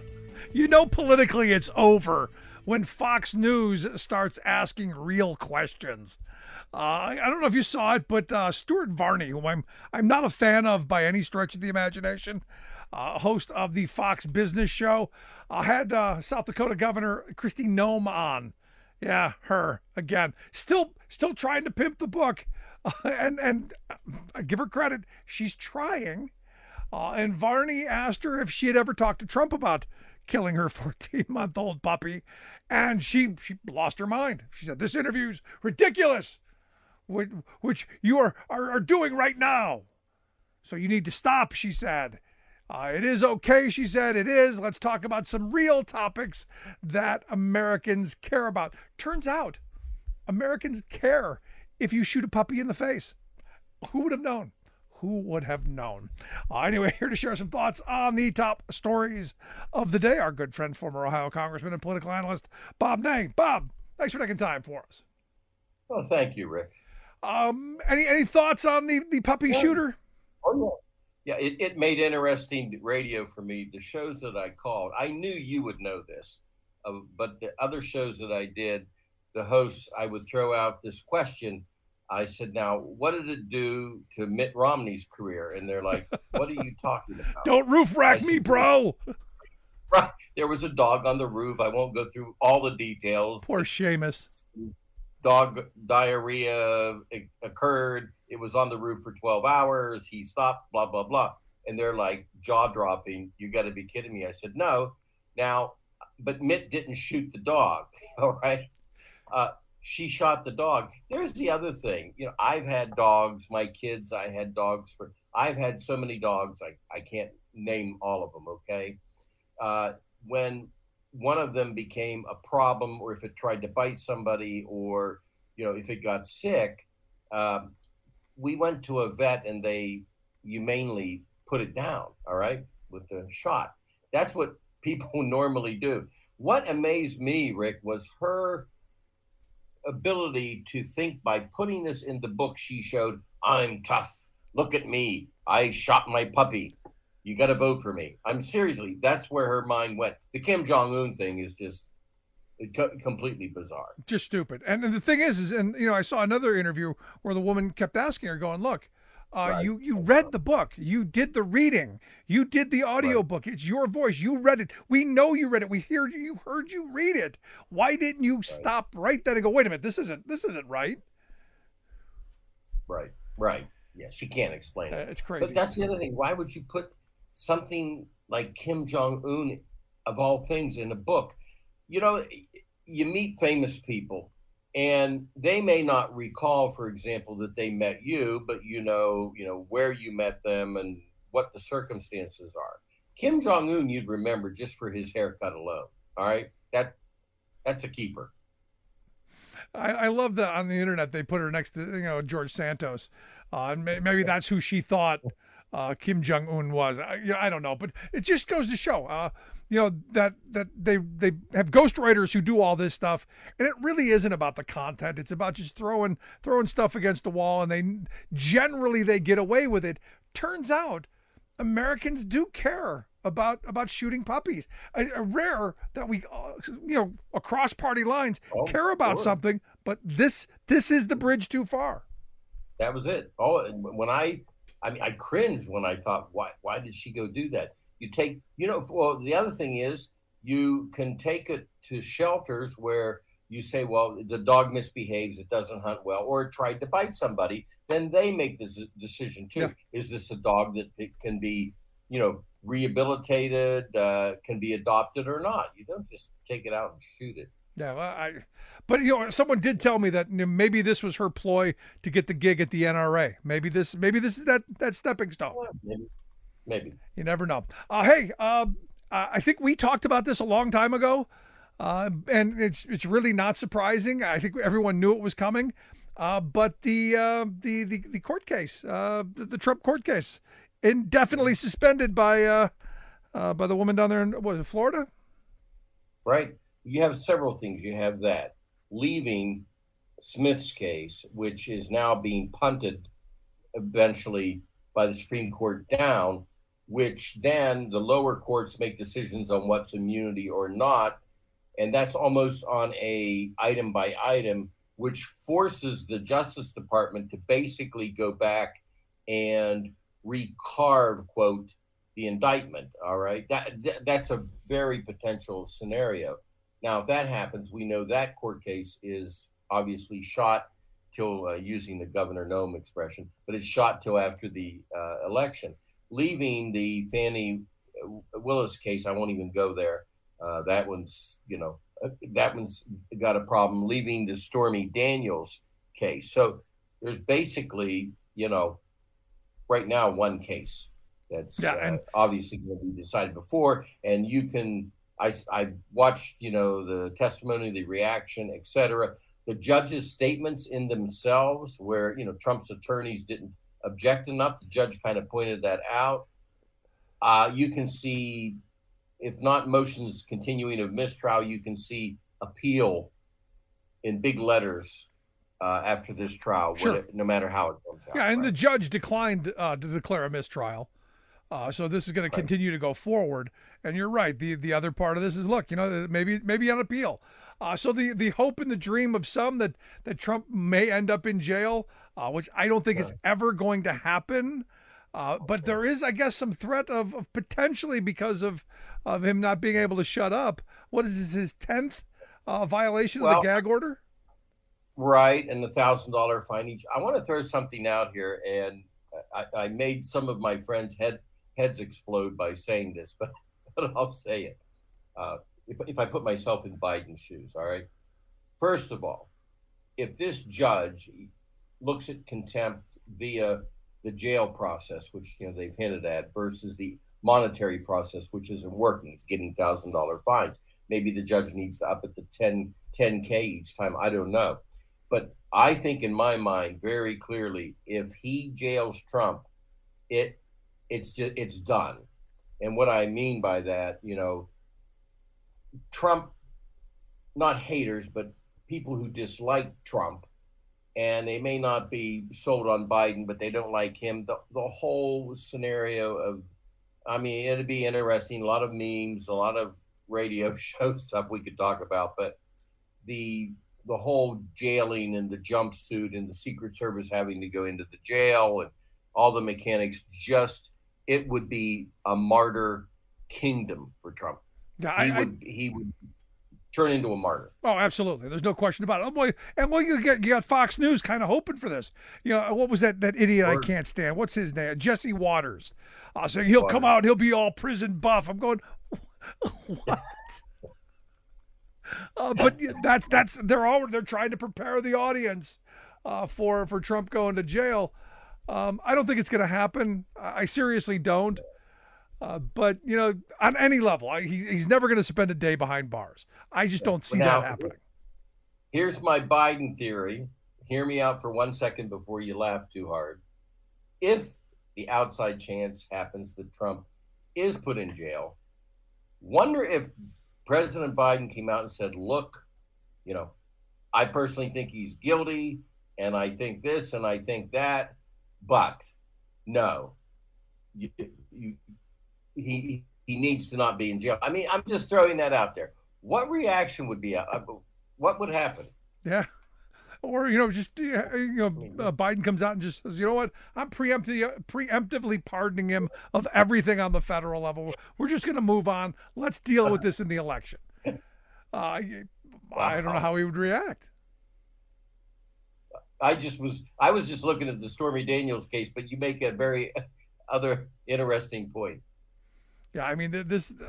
Politically it's over when Fox News starts asking real questions. I don't know if you saw it, but Stuart Varney, who I'm not a fan of by any stretch of the imagination, host of the Fox Business Show, had South Dakota Governor Kristi Noem on. Yeah, her again. Still trying to pimp the book, and I give her credit. She's trying. And Varney asked her if she had ever talked to Trump about killing her 14-month-old puppy, and she lost her mind. She said, "This interview's ridiculous, which you are doing right now. So you need to stop," she said. It is okay, she said. It is. Let's talk about some real topics that Americans care about. Turns out, Americans care if you shoot a puppy in the face. Who would have known? Who would have known? Anyway, here to share some thoughts on the top stories of the day, our good friend, former Ohio Congressman and political analyst, Bob Ney. Bob, thanks for taking time for us. Well, thank you, Rick. Any thoughts on the puppy shooter? Oh, yeah. Yeah, it made interesting radio for me. The shows that I called, I knew you would know this, but the other shows that I did, the hosts, I would throw out this question. I said, now, what did it do to Mitt Romney's career? And they're like, what are you talking about? Don't roof rack me, bro. Right. There was a dog on the roof. I won't go through all the details. Poor Seamus. Dog diarrhea occurred. It was on the roof for 12 hours. He stopped, blah, blah, blah. And they're like jaw dropping. You got to be kidding me. I said, no. Now, but Mitt didn't shoot the dog. All right. She shot the dog. There's the other thing. I've had dogs. My kids, I've had so many dogs. I can't name all of them. Okay. When one of them became a problem, or if it tried to bite somebody, or, if it got sick, we went to a vet and they humanely put it down, all right, with the shot. That's what people normally do. What amazed me, Rick, was her ability to think by putting this in the book. She showed, I'm tough. Look at me. I shot my puppy. You got to vote for me. I'm seriously, that's where her mind went. The Kim Jong-un thing is just completely bizarre. Just stupid. And the thing is, and I saw another interview where the woman kept asking her, going, look, you read the book. You did the reading. You did the audio book. It's your voice. You read it. We know you read it. We heard you read it. Why didn't you stop right then and go, wait a minute, this isn't right? Right. Yeah, she can't explain it. It's crazy. But that's the other thing. Why would you put something like Kim Jong-un, of all things, in a book? You meet famous people, and they may not recall, for example, that they met you, but you know where you met them and what the circumstances are. Kim Jong-un, you'd remember just for his haircut alone. All right, that's a keeper. I love that on the internet they put her next to George Santos, and maybe that's who she thought Kim Jong-un was. I don't know, but it just goes to show. That they have ghostwriters who do all this stuff, and it really isn't about the content. It's about just throwing stuff against the wall, and they get away with it. Turns out Americans do care about shooting puppies. Rare that we across party lines care about something, but this is the bridge too far. That was it. When I cringed when I thought, why did she go do that? You take, the other thing is you can take it to shelters where you say, well, the dog misbehaves, it doesn't hunt well, or it tried to bite somebody. Then they make this decision too. Yeah. Is this a dog that can be, rehabilitated, can be adopted or not? You don't just take it out and shoot it. Yeah, but someone did tell me that maybe this was her ploy to get the gig at the NRA. Maybe this is that stepping stone. Yeah, maybe. You never know. Hey, I think we talked about this a long time ago, and it's really not surprising. I think everyone knew it was coming, but the court case, the Trump court case, indefinitely suspended by the woman down there in Florida. Right. You have several things. You have that leaving Smith's case, which is now being punted eventually by the Supreme Court down, which then the lower courts make decisions on what's immunity or not. And that's almost on a item by item, which forces the Justice Department to basically go back and recarve, quote, the indictment. All right. That's a very potential scenario. Now, if that happens, we know that court case is obviously shot till, using the Governor Noem expression, but it's shot till after the election. Leaving the Fannie Willis case, I won't even go there. That one's got a problem. Leaving the Stormy Daniels case. So there's basically, right now one case that's obviously going to be decided before, and you can. I watched, the testimony, the reaction, et cetera. The judge's statements in themselves where, Trump's attorneys didn't object enough. The judge kind of pointed that out. You can see, if not motions continuing of mistrial, you can see appeal in big letters after this trial, sure. No matter how it comes out. Yeah, and the judge declined to declare a mistrial. So this is going to continue to go forward. And you're right. The other part of this is, look, maybe on appeal. So the hope and the dream of some that Trump may end up in jail, which I don't think is ever going to happen. But there is, I guess, some threat of potentially because of him not being able to shut up. What is this, his 10th violation of the gag order? Right, and the $1,000 fine each. I want to throw something out here, and I made some of my friends' heads explode by saying this, but I'll say it. If I put myself in Biden's shoes, all right? First of all, if this judge looks at contempt via the jail process, which they've hinted at, versus the monetary process, which isn't working, it's getting $1,000 fines. Maybe the judge needs to up it to 10K each time. I don't know. But I think in my mind very clearly, if he jails Trump, it's done. And what I mean by that, Trump, not haters, but people who dislike Trump, and they may not be sold on Biden, but they don't like him. The whole scenario I mean, it'd be interesting. A lot of memes, a lot of radio show stuff we could talk about, but the whole jailing and the jumpsuit and the Secret Service having to go into the jail and all the mechanics, it would be a martyr kingdom for Trump. Yeah, he would turn into a martyr. Oh, absolutely. There's no question about it. Boy, and well, you got Fox News kind of hoping for this. You know, what was that idiot I can't stand? What's his name? Jesse Waters. Saying he'll come out and he'll be all prison buff. I'm going, what? But they're trying to prepare the audience for Trump going to jail. I don't think it's going to happen. I seriously don't. But you know, on any level, he's never going to spend a day behind bars. I just don't see that happening. Here's my Biden theory. Hear me out for 1 second before you laugh too hard. If the outside chance happens that Trump is put in jail, wonder if President Biden came out and said, look, you know, I personally think he's guilty, and I think this, and I think that, but no, he needs to not be in jail. I mean, I'm just throwing that out there. What reaction would be? What would happen? Yeah. Or, you know, Biden comes out and just says, you know what, I'm preemptively pardoning him of everything on the federal level. We're just going to move on. Let's deal with this in the election. I don't know how he would react. I was just looking at the Stormy Daniels case, but you make a very other interesting point. Yeah, I mean,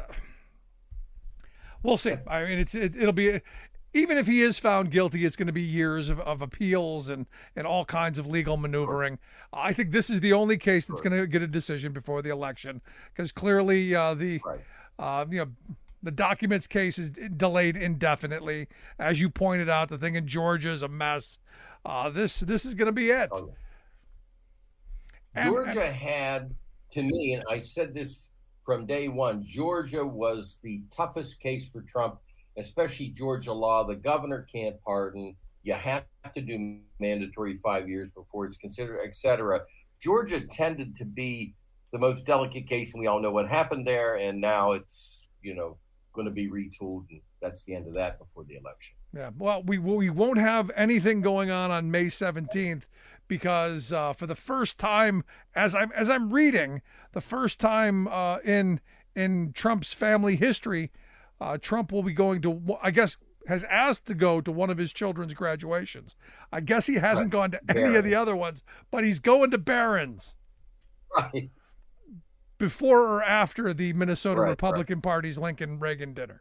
we'll see. I mean, it'll be, even if he is found guilty, it's going to be years of appeals and all kinds of legal maneuvering. I think this is the only case that's going to get a decision before the election, because clearly the documents case is delayed indefinitely. As you pointed out, the thing in Georgia is a mess. This is going to be it. Georgia had, to me, and I said this from day one, Georgia was the toughest case for Trump, especially Georgia law. The governor can't pardon. You have to do mandatory 5 years before it's considered, et cetera. Georgia tended to be the most delicate case, and we all know what happened there. And now it's, going to be retooled, and that's the end of that before the election. Yeah, well, we won't have anything going on May 17th because for the first time, as I'm reading, the first time in Trump's family history, Trump will be going to, I guess, has asked to go to one of his children's graduations. I guess he hasn't gone to any of the other ones, but he's going to Barron's. Right. Before or after the Minnesota Republican Party's Lincoln Reagan dinner.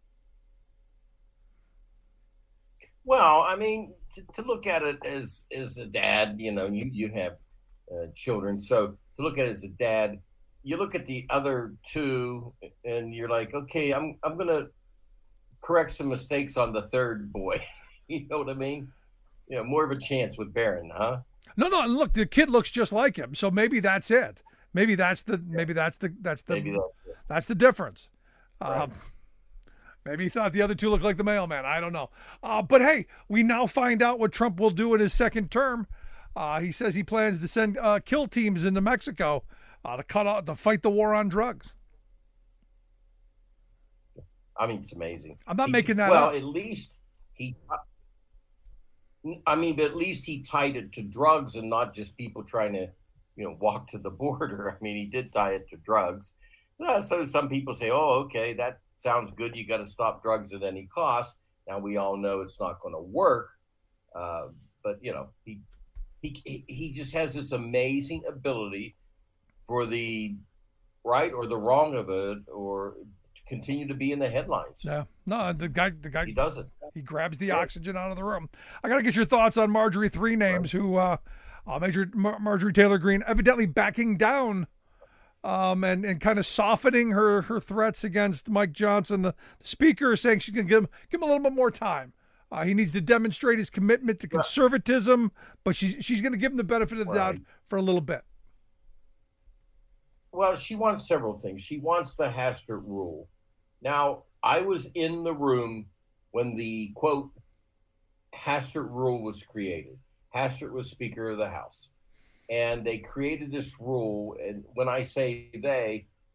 Well, I mean, to look at it as a dad, you have children. So to look at it as a dad, you look at the other two and you're like, okay, I'm going to correct some mistakes on the third boy. You know what I mean? More of a chance with Barron, huh? No. Look, the kid looks just like him. So maybe that's it. Maybe that's the difference. Right. Maybe he thought the other two looked like the mailman. I don't know. But hey, we now find out what Trump will do in his second term. He says he plans to send kill teams into Mexico to fight the war on drugs. I mean, it's amazing. I'm not making that up. Well, at least at least he tied it to drugs and not just people trying to, walk to the border. I mean, he did tie it to drugs. So some people say, oh, okay, that sounds good. You got to stop drugs at any cost. Now we all know it's not going to work. But he just has this amazing ability for the right or the wrong of it, or to continue to be in the headlines. Yeah, no, the guy he does it. He grabs the oxygen out of the room. I got to get your thoughts on Marjorie Three Names, who Major Marjorie Taylor Greene evidently backing down. And kind of softening her threats against Mike Johnson. The speaker is saying she's going to give him a little bit more time. He needs to demonstrate his commitment to conservatism, but she's going to give him the benefit of the doubt for a little bit. Well, she wants several things. She wants the Hastert rule. Now, I was in the room when the, quote, Hastert rule was created. Hastert was Speaker of the House. And they created this rule, and when I say they,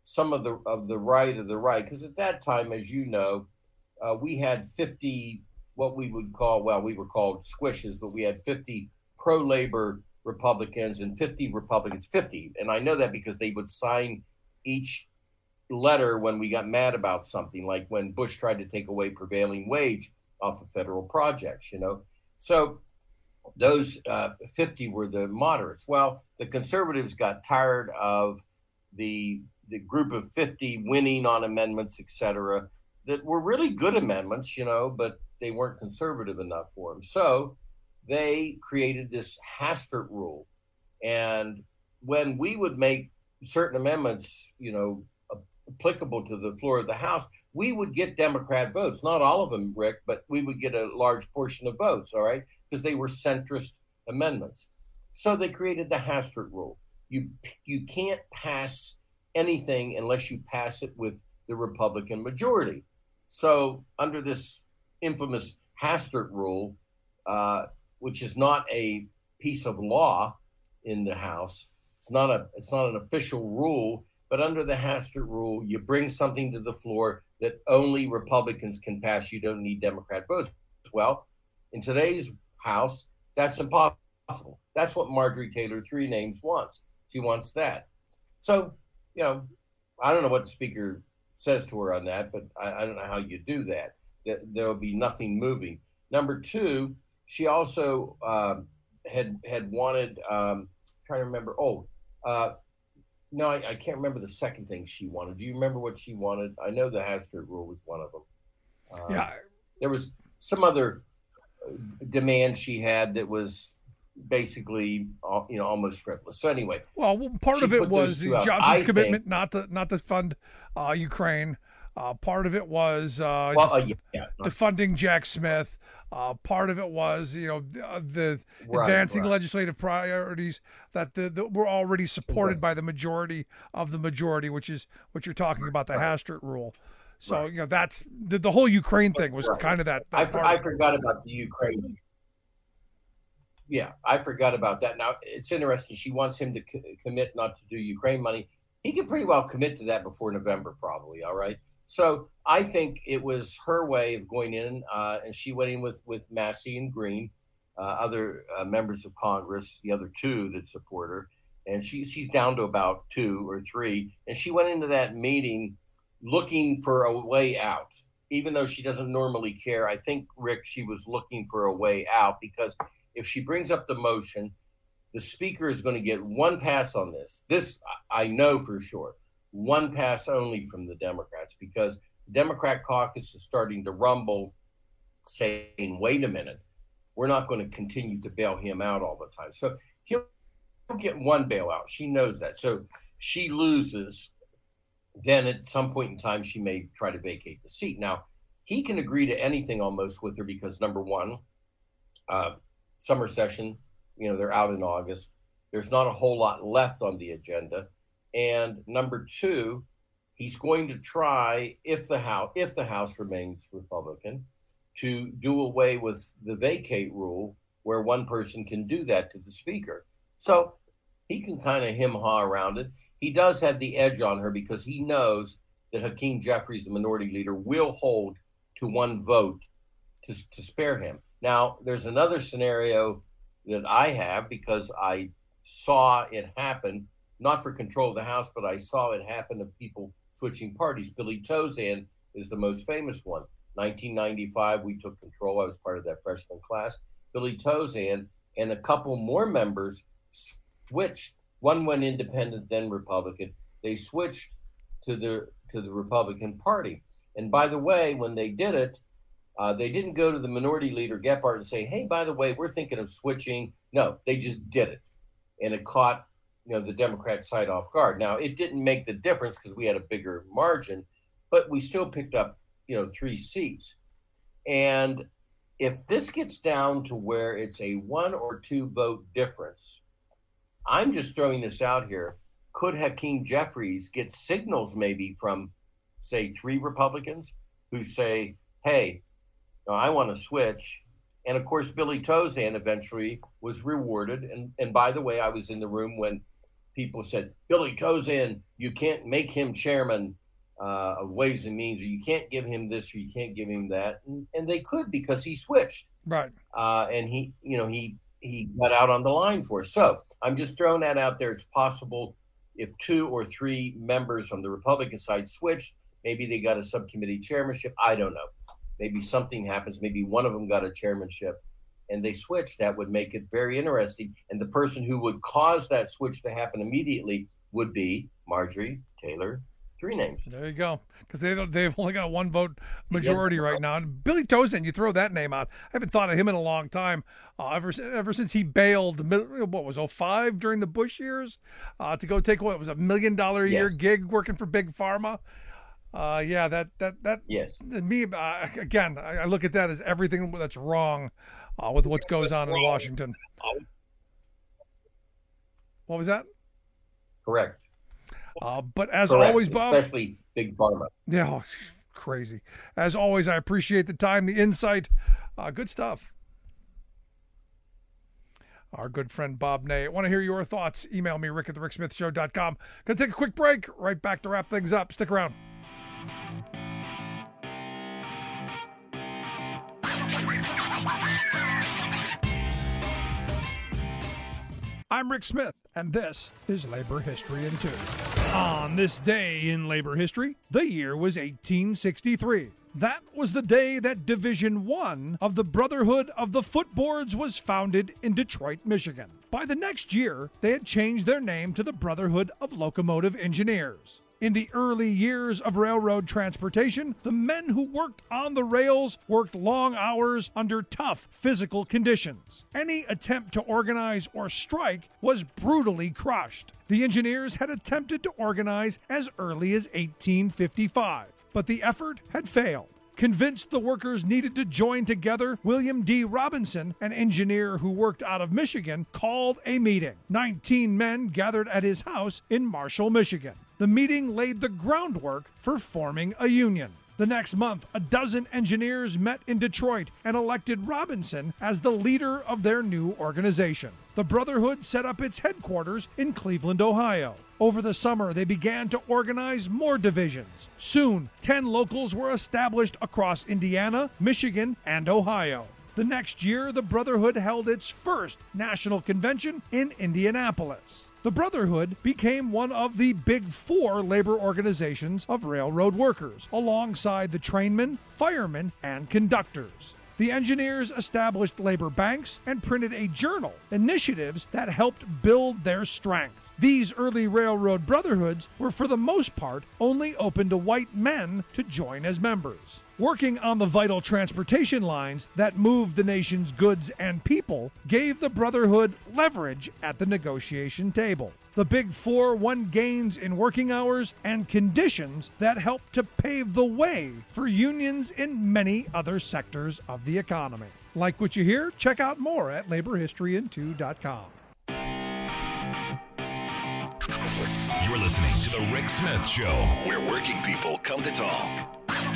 some of the right of the right, because at that time, as you know, we had 50 what we would call, well, we were called squishes, but we had 50 pro-labor Republicans and 50 Republicans, 50. And I know that because they would sign each letter when we got mad about something, like when Bush tried to take away prevailing wage off of federal projects, you know. So those 50 were the moderates. Well, the conservatives got tired of the group of 50 winning on amendments, et cetera, that were really good amendments, you know, but they weren't conservative enough for them. So they created this Hastert rule. And when we would make certain amendments, you know, applicable to the floor of the House, we would get Democrat votes. Not all of them, Rick, but we would get a large portion of votes, all right, because they were centrist amendments. So they created the Hastert rule. You can't pass anything unless you pass it with the Republican majority. So under this infamous Hastert rule, which is not a piece of law in the House, it's not an official rule, but under the Hastert rule, you bring something to the floor that only Republicans can pass. You don't need Democrat votes. Well, in today's House, that's impossible. That's what Marjorie Taylor Three Names wants. She wants that. So, you know, I don't know what the speaker says to her on that, but I don't know how you do that. There will be nothing moving. Number two, she also had wanted, trying to remember, no, I can't remember the second thing she wanted. Do you remember what she wanted? I know the Hastert rule was one of them. Yeah. There was some other demand she had that was basically, you know, almost frivolous. So anyway. Well, part of it was Johnson's commitment not to fund Ukraine. Part of it was defunding Jack Smith. Part of it was, you know, the advancing legislative priorities that were already supported by the majority of the majority, which is what you're talking about, the Hastert rule. So, you know, that's the whole Ukraine thing was kind of that. I forgot about the Ukraine. Yeah, I forgot about that. Now, it's interesting. She wants him to commit not to do Ukraine money. He can pretty well commit to that before November, probably. All right. So I think it was her way of going in, and she went in with Massey and Green, other members of Congress, the other two that support her, and she's down to about 2 or 3. And she went into that meeting looking for a way out, even though she doesn't normally care. I think, Rick, she was looking for a way out because if she brings up the motion, the speaker is going to get one pass on this. This I know for sure. One pass only from the Democrats, because the Democrat caucus is starting to rumble, saying, wait a minute, we're not going to continue to bail him out all the time. So he'll get one bailout. She knows that. So she loses. Then at some point in time, she may try to vacate the seat. Now, he can agree to anything almost with her because, number one, summer session, you know, they're out in August. There's not a whole lot left on the agenda. And number two, he's going to try, if the House remains Republican, to do away with the vacate rule where one person can do that to the speaker. So he can kind of hem-haw around it. He does have the edge on her because he knows that Hakeem Jeffries, the minority leader, will hold to one vote to spare him. Now, there's another scenario that I have because I saw it happen, not for control of the House, but I saw it happen to people switching parties. Billy Tozan is the most famous one. 1995, we took control. I was part of that freshman class. Billy Tozan and a couple more members switched. One went independent, then Republican. They switched to the Republican Party. And by the way, when they did it, they didn't go to the minority leader, Gephardt, and say, hey, by the way, we're thinking of switching. No, they just did it. And it caught, you know, the Democrat side off guard. Now, it didn't make the difference because we had a bigger margin, but we still picked up, you know, 3 seats. And if this gets down to where it's a 1 or 2 vote difference, I'm just throwing this out here. Could Hakeem Jeffries get signals maybe from, say, 3 Republicans who say, hey, I want to switch? And of course, Billy Tozan eventually was rewarded. And by the way, I was in the room when people said, Billy Tozan, you can't make him chairman of Ways and Means, or you can't give him this, or you can't give him that. And they could, because he switched. Right. And he got out on the line for us. So I'm just throwing that out there. It's possible if 2 or 3 members on the Republican side switched, maybe they got a subcommittee chairmanship. I don't know. Maybe something happens. Maybe one of them got a chairmanship and they switched. That would make it very interesting. And the person who would cause that switch to happen immediately would be Marjorie Taylor. 3 names. There you go. Because they've only got 1 vote majority right now. And Billy Tozan, you throw that name out. I haven't thought of him in a long time. Ever since he bailed, what was 2005 during the Bush years, to go take what was $1 million a year gig working for Big Pharma. That yes. Me again. I look at that as everything that's wrong with what goes on in Washington. What was that? Correct. But as Correct. always, Bob, especially Big Pharma. Yeah, crazy. As always, I appreciate the time, the insight. Good stuff. Our good friend Bob Ney. I want to hear your thoughts. Email me, rick@thericksmithshow.com. Gonna take a quick break. Right back to wrap things up. Stick around. I'm Rick Smith, and this is Labor History in 2. On this day in labor history, the year was 1863. That was the day that Division 1 of the Brotherhood of the Footboards was founded in Detroit, Michigan. By the next year, they had changed their name to the Brotherhood of Locomotive Engineers. In the early years of railroad transportation, the men who worked on the rails worked long hours under tough physical conditions. Any attempt to organize or strike was brutally crushed. The engineers had attempted to organize as early as 1855, but the effort had failed. Convinced the workers needed to join together, William D. Robinson, an engineer who worked out of Michigan, called a meeting. 19 men gathered at his house in Marshall, Michigan. The meeting laid the groundwork for forming a union. The next month, a dozen engineers met in Detroit and elected Robinson as the leader of their new organization. The Brotherhood set up its headquarters in Cleveland, Ohio. Over the summer, they began to organize more divisions. Soon, 10 locals were established across Indiana, Michigan, and Ohio. The next year, the Brotherhood held its first national convention in Indianapolis. The Brotherhood became one of the Big Four labor organizations of railroad workers, alongside the trainmen, firemen, and conductors. The engineers established labor banks and printed a journal, initiatives that helped build their strength. These early railroad brotherhoods were for the most part only open to white men to join as members. Working on the vital transportation lines that moved the nation's goods and people gave the Brotherhood leverage at the negotiation table. The Big Four won gains in working hours and conditions that helped to pave the way for unions in many other sectors of the economy. Like what you hear? Check out more at laborhistoryin2.com. You're listening to The Rick Smith Show, where working people come to talk.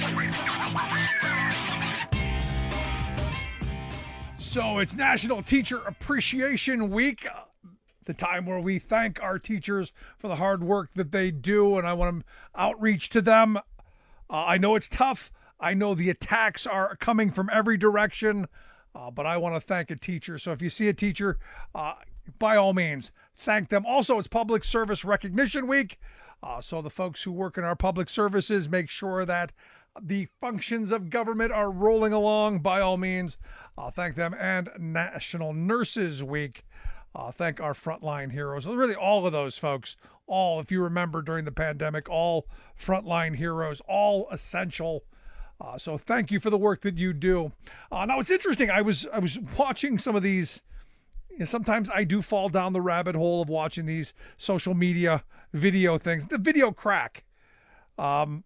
So it's National Teacher Appreciation Week, the time where we thank our teachers for the hard work that they do, and I want to outreach to them. I know it's tough. I know the attacks are coming from every direction, but I want to thank a teacher. So if you see a teacher, by all means, thank them. Also, it's Public Service Recognition Week. So the folks who work in our public services, make sure that the functions of government are rolling along. By all means, thank them. And National Nurses Week. Thank our frontline heroes. Really, all of those folks. All, if you remember during the pandemic, all frontline heroes, all essential. So thank you for the work that you do. Now, it's interesting. I was watching some of these. Sometimes I do fall down the rabbit hole of watching these social media video things, the video crack. And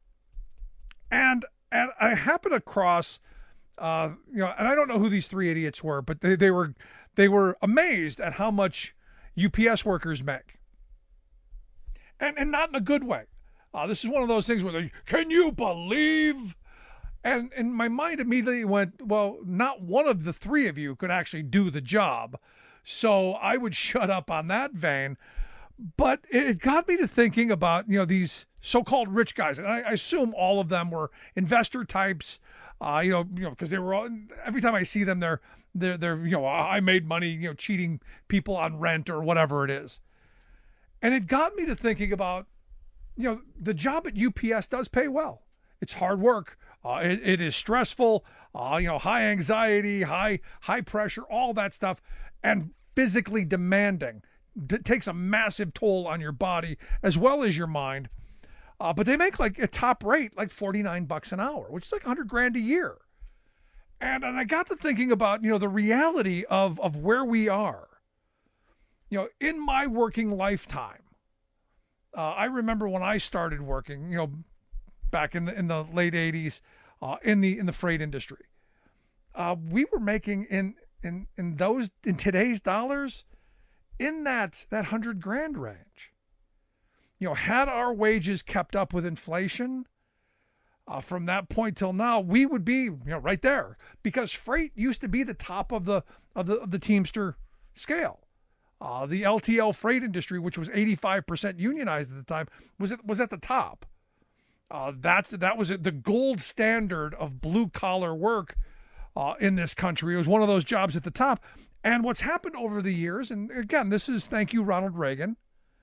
I happened across, and I don't know who these 3 idiots were, but they were amazed at how much UPS workers make. And not in a good way. This is one of those things where can you believe? And my mind immediately went, well, not one of the 3 of you could actually do the job. So I would shut up on that vein. But it got me to thinking about, these so-called rich guys. And I assume all of them were investor types, because they were all, every time I see them, they're I made money, cheating people on rent or whatever it is. And it got me to thinking about, the job at UPS does pay well. It's hard work. It is stressful, high anxiety, high pressure, all that stuff, and physically demanding. It takes a massive toll on your body as well as your mind. But they make like a top rate, like $49 an hour, which is like $100,000 a year. And I got to thinking about, the reality of where we are. In my working lifetime, I remember when I started working, back in the late 80s, in the freight industry, we were making in today's dollars, in that $100,000 range. Had our wages kept up with inflation, from that point till now, we would be right there, because freight used to be the top of the Teamster scale. The LTL freight industry, which was 85% unionized at the time, was at the top. That was the gold standard of blue collar work in this country. It was one of those jobs at the top. And what's happened over the years, and again, this is thank you Ronald Reagan,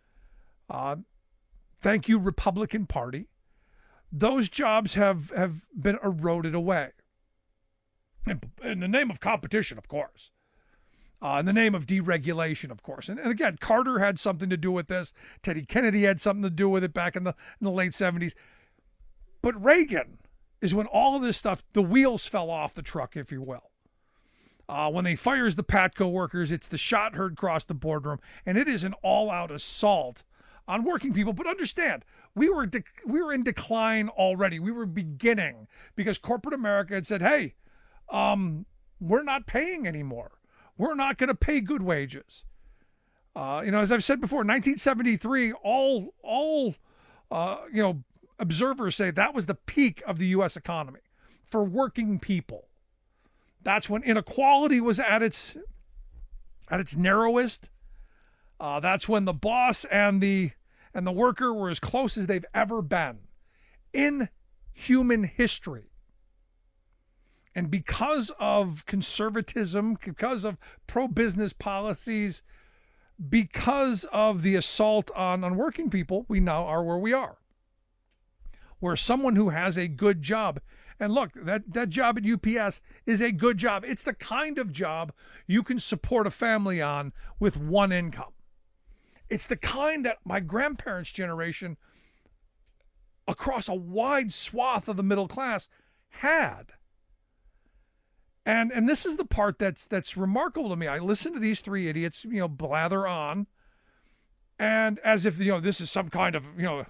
thank you Republican Party, those jobs have been eroded away. In the name of competition, of course. In the name of deregulation, of course. And again, Carter had something to do with this. Teddy Kennedy had something to do with it back in the late 70s. But Reagan is when all of this stuff, the wheels fell off the truck, if you will. When they fires the Patco workers, it's the shot heard across the boardroom, and it is an all-out assault on working people. But understand, we were in decline already. We were beginning because corporate America had said, hey, we're not paying anymore. We're not going to pay good wages. As I've said before, 1973, all observers say that was the peak of the U.S. economy for working people. That's when inequality was at its narrowest. That's when the boss and the worker were as close as they've ever been in human history. And because of conservatism, because of pro-business policies, because of the assault on working people, we now are where we are. Where someone who has a good job, and look, that job at UPS is a good job. It's the kind of job you can support a family on with one income. It's the kind that my grandparents' generation, across a wide swath of the middle class, had. And this is the part that's remarkable to me. I listen to these three idiots, blather on, and as if this is some kind of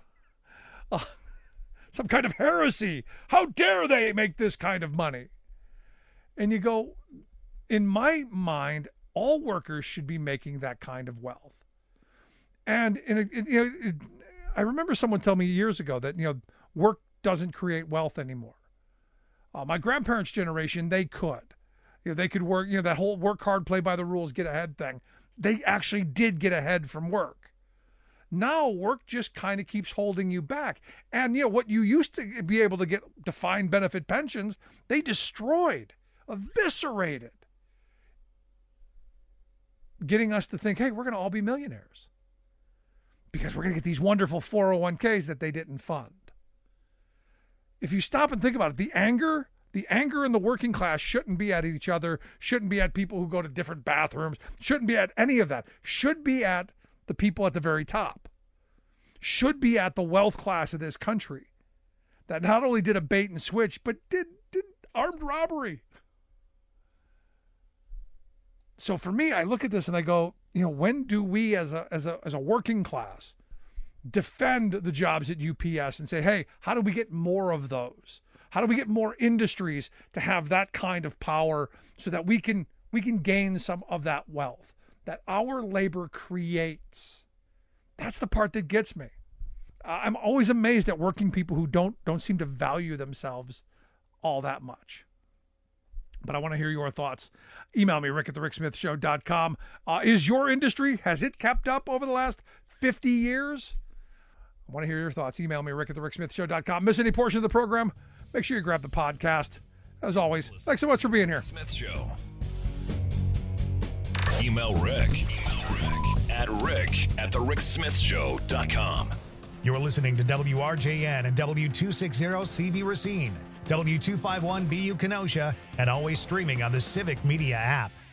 some kind of heresy. How dare they make this kind of money? And you go, in my mind, all workers should be making that kind of wealth. And I remember someone telling me years ago that work doesn't create wealth anymore. My grandparents' generation, they could. They could work, that whole work hard, play by the rules, get ahead thing. They actually did get ahead from work. Now work just kind of keeps holding you back. And, what you used to be able to get defined benefit pensions, they destroyed, eviscerated, getting us to think, hey, we're going to all be millionaires because we're going to get these wonderful 401ks that they didn't fund. If you stop and think about it, the anger in the working class shouldn't be at each other, shouldn't be at people who go to different bathrooms, shouldn't be at any of that, should be at the people at the very top, should be at the wealth class of this country that not only did a bait and switch, but did armed robbery. So for me, I look at this and I go, when do we as a working class defend the jobs at UPS and say, hey, how do we get more of those? How do we get more industries to have that kind of power so that we can gain some of that wealth that our labor creates? That's the part that gets me. I'm always amazed at working people who don't seem to value themselves all that much. But I want to hear your thoughts. Email me, rick@thericksmithshow.com. Is your industry, has it kept up over the last 50 years? I want to hear your thoughts. Email me, rick@thericksmithshow.com. Miss any portion of the program? Make sure you grab the podcast. As always, thanks so much for being here. Smith Show. Email Rick at rick@thericksmithshow.com. You're listening to WRJN and W260 CV Racine, W251BU Kenosha, and always streaming on the Civic Media app.